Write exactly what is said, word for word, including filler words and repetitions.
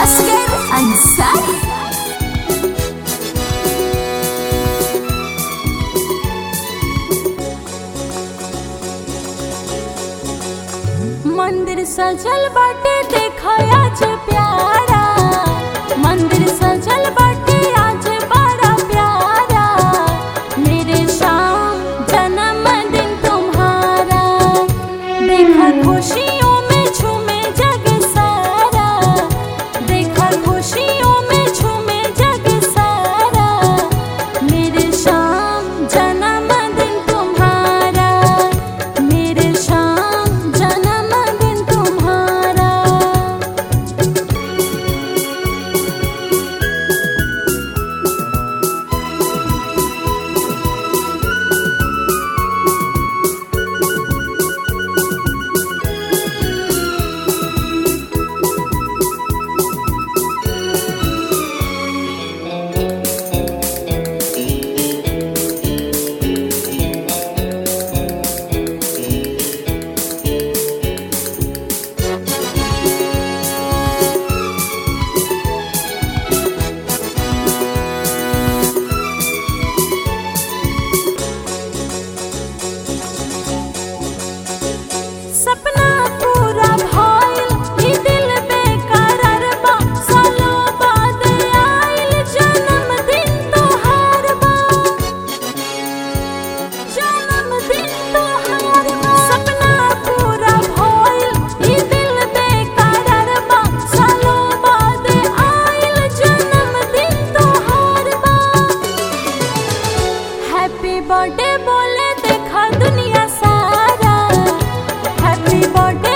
Asghar Ansari। मंदिर सजल बाटे देखा आज प्यारा, मंदिर सजल बाटे आज बड़ा प्यारा। मेरे शाम जन्मदिन तुम्हारा, देखा खुशियों में झूमे जग सारा, देखा खुशियों में झूमे जग सारा। मेरे शाम जन्मदिन तुम्हारा, मेरे शाम जन्मदिन तुम्हारा। सपना पूरा भइल ई दिल बेकरार बा, सालों बाद आइल जन्मदिन तोहार बा, जन्मदिन तोहार बा। सपना पूरा भइल ई दिल बेकरार बा, सालों बाद आइल जन्मदिन तोहार बा। हैप्पी बर्थडे बोले देखा दुनिया सारा, हैप्पी बर्थडे